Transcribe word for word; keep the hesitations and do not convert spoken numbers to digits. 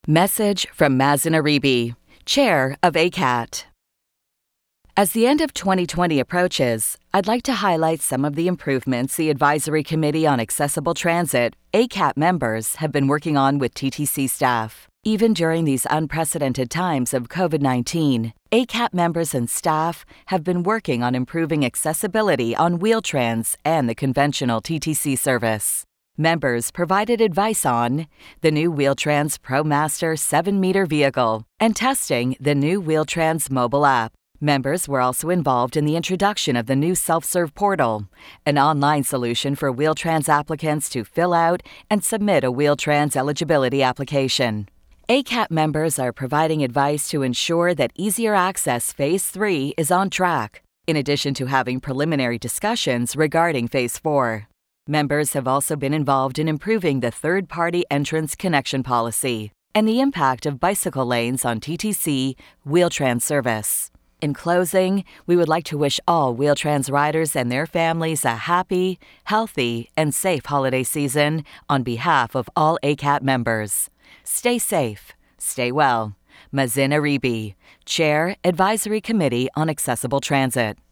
Message from Mazen Aribi, Chair of A C A T. As the end of twenty twenty approaches, I'd like to highlight some of the improvements the Advisory Committee on Accessible Transit, A C A T members, have been working on with T T C staff. Even during these unprecedented times of COVID nineteen, A C A T members and staff have been working on improving accessibility on Wheel-Trans and the conventional T T C service. Members provided advice on the new Wheel-Trans ProMaster seven meter vehicle and testing the new Wheel-Trans mobile app. Members were also involved in the introduction of the new self-serve portal, an online solution for Wheel-Trans applicants to fill out and submit a Wheel-Trans eligibility application. A C A T members are providing advice to ensure that Easier Access Phase three is on track, in addition to having preliminary discussions regarding Phase four. Members have also been involved in improving the third-party entrance connection policy and the impact of bicycle lanes on T T C Wheel-Trans service. In closing, we would like to wish all Wheel-Trans riders and their families a happy, healthy, and safe holiday season on behalf of all A C A T members. Stay safe, stay well. Mazen Aribi, Chair, Advisory Committee on Accessible Transit.